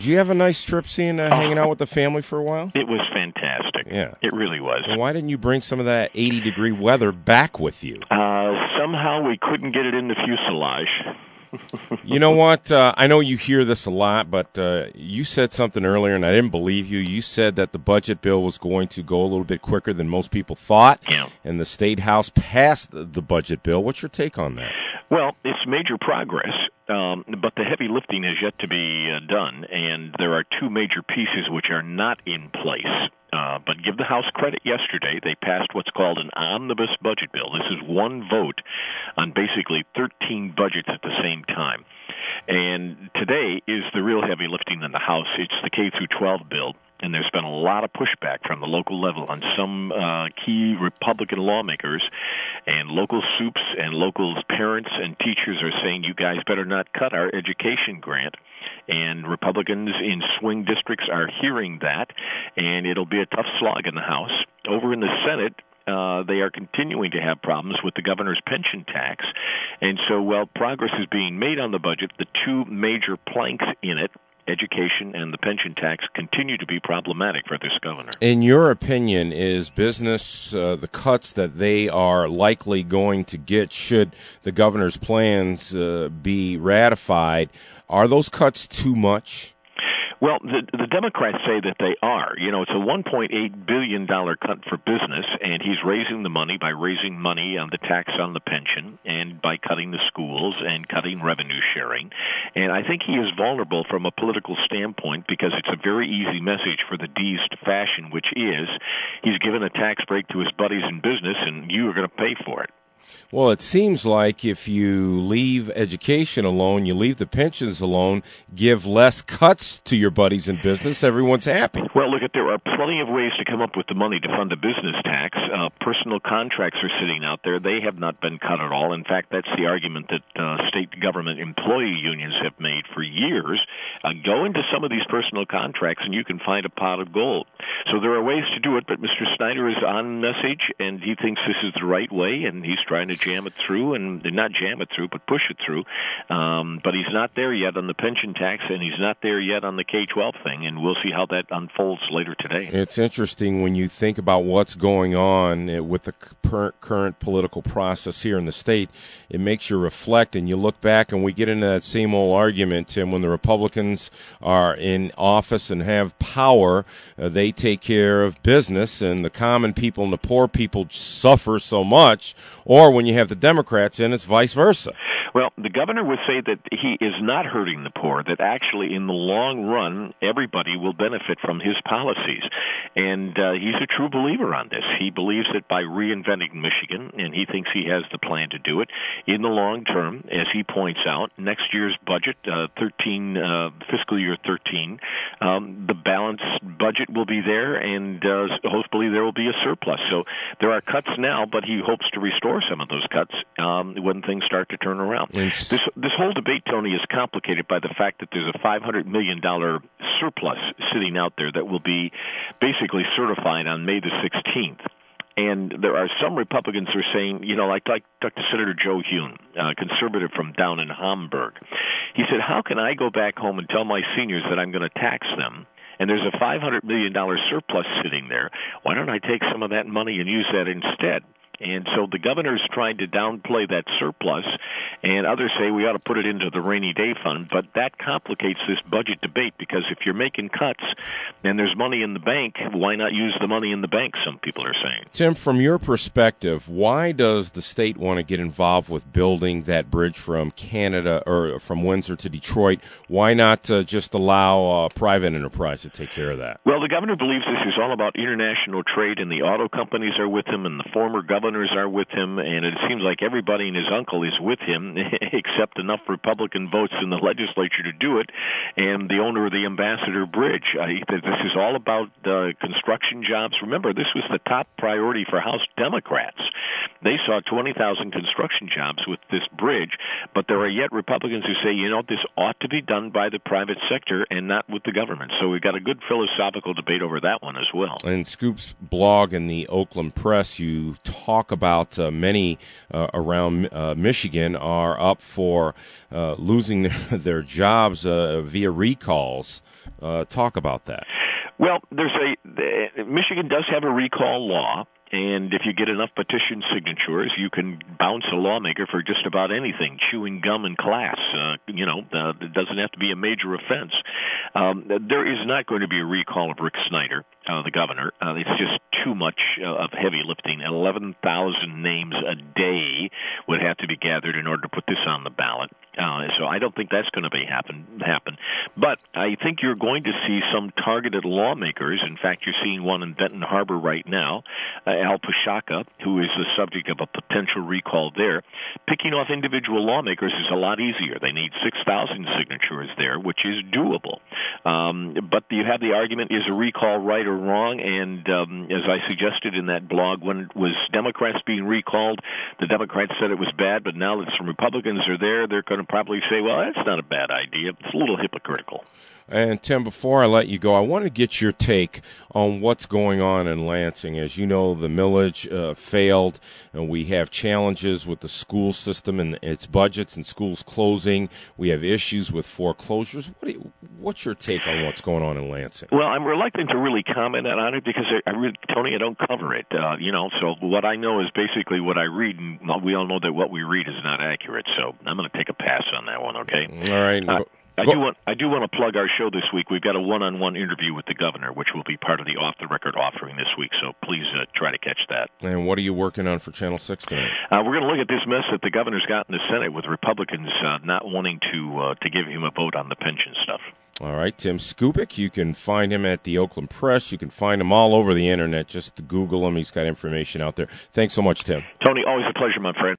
Did you have a nice trip hanging out with the family for a while? It was fantastic. Yeah. It really was. And why didn't you bring some of that 80-degree weather back with you? Somehow we couldn't get it in the fuselage. You know what? I know you hear this a lot, but you said something earlier, and I didn't believe you. You said that the budget bill was going to go a little bit quicker than most people thought, and the State House passed the budget bill. What's your take on that? Well, it's major progress, but the heavy lifting is yet to be done, and there are two major pieces which are not in place. But give the House credit yesterday. They passed what's called an omnibus budget bill. This is one vote on basically 13 budgets at the same time. And today is the real heavy lifting in the House. It's the K-12 bill. And there's been a lot of pushback from the local level on some key Republican lawmakers, and local soups and local parents and teachers are saying, you guys better not cut our education grant. And Republicans in swing districts are hearing that, and it'll be a tough slog in the House. Over in the Senate, they are continuing to have problems with the governor's pension tax. And so while progress is being made on the budget, the two major planks in it, education and the pension tax, continue to be problematic for this governor. In your opinion, is business the cuts that they are likely going to get should the governor's plans be ratified, are those cuts too much? Well, the Democrats say that they are. You know, it's a $1.8 billion cut for business, and he's raising the money by raising money on the tax on the pension and by cutting the schools and cutting revenue sharing. And I think he is vulnerable from a political standpoint because it's a very easy message for the D's to fashion, which is he's given a tax break to his buddies in business, and you are going to pay for it. Well, it seems like if you leave education alone, you leave the pensions alone, give less cuts to your buddies in business, everyone's happy. Well, look, there are plenty of ways to come up with the money to fund a business tax. Personal contracts are sitting out there. They have not been cut at all. In fact, that's the argument that state government employee unions have made for years. Go into some of these personal contracts, and you can find a pot of gold. So there are ways to do it, but Mr. Snyder is on message, and he thinks this is the right way, and he's trying to jam it through, and not jam it through, but push it through. But he's not there yet on the pension tax, and he's not there yet on the K-12 thing, and we'll see how that unfolds later today. It's interesting when you think about what's going on with the current political process here in the state. It makes you reflect, and you look back, and we get into that same old argument, Tim, when the Republicans are in office and have power, they take care of business, and the common people and the poor people suffer so much, or when you have the Democrats in, it's vice versa. Well, the governor would say that he is not hurting the poor, that actually in the long run, everybody will benefit from his policies. And he's a true believer on this. He believes that by reinventing Michigan, and he thinks he has the plan to do it, in the long term, as he points out, next year's budget, fiscal year 13, the balanced budget will be there, and hopefully there will be a surplus. So there are cuts now, but he hopes to restore some of those cuts when things start to turn around. This whole debate, Tony, is complicated by the fact that there's a $500 million surplus sitting out there that will be basically certified on May the 16th. And there are some Republicans who are saying, like Senator Joe Hune, conservative from down in Hamburg. He said, how can I go back home and tell my seniors that I'm going to tax them? And there's a $500 million surplus sitting there. Why don't I take some of that money and use that instead? And so the governor's trying to downplay that surplus, and others say we ought to put it into the rainy day fund. But that complicates this budget debate, because if you're making cuts and there's money in the bank, why not use the money in the bank, some people are saying. Tim, from your perspective, why does the state want to get involved with building that bridge from Canada or from Windsor to Detroit? Why not just allow private enterprise to take care of that? Well, the governor believes this is all about international trade, and the auto companies are with him, and the former governors are with him, and it seems like everybody and his uncle is with him, except enough Republican votes in the legislature to do it, and the owner of the Ambassador Bridge. This is all about construction jobs. Remember, this was the top priority for House Democrats. They saw 20,000 construction jobs with this bridge, but there are yet Republicans who say, this ought to be done by the private sector and not with the government. So we've got a good philosophical debate over that one as well. In Scoop's blog in the Oakland Press, you talk about many around Michigan are up for losing their jobs via recalls. Talk about that. Well, Michigan does have a recall law. And if you get enough petition signatures, you can bounce a lawmaker for just about anything, chewing gum in class. It doesn't have to be a major offense. There is not going to be a recall of Rick Snyder, the governor. It's just too much of heavy lifting. 11,000 names a day would have to be gathered in order to put this on the ballot. So I don't think that's going to happen. But I think you're going to see some targeted lawmakers. In fact, you're seeing one in Benton Harbor right now, Al Pashaka, who is the subject of a potential recall there. Picking off individual lawmakers is a lot easier. They need 6,000 signatures there, which is doable. But you have the argument, is a recall right or wrong? And as I suggested in that blog, when it was Democrats being recalled, the Democrats said it was bad, but now that some Republicans are there, they're going to probably say, well, that's not a bad idea. It's a little hypocritical. And, Tim, before I let you go, I want to get your take on what's going on in Lansing. As you know, the millage failed, and we have challenges with the school system and its budgets and schools closing. We have issues with foreclosures. What's your take on what's going on in Lansing? Well, I'm reluctant to really comment on it because, Tony, I don't cover it. So what I know is basically what I read, and we all know that what we read is not accurate. So I'm going to take a pass on that one, okay? All right. I do want to plug our show this week. We've got a one-on-one interview with the governor, which will be part of the off-the-record offering this week, so please try to catch that. And what are you working on for Channel 6 tonight? We're going to look at this mess that the governor's got in the Senate with Republicans not wanting to give him a vote on the pension stuff. All right, Tim Skupic, you can find him at the Oakland Press. You can find him all over the Internet. Just Google him. He's got information out there. Thanks so much, Tim. Tony, always a pleasure, my friend.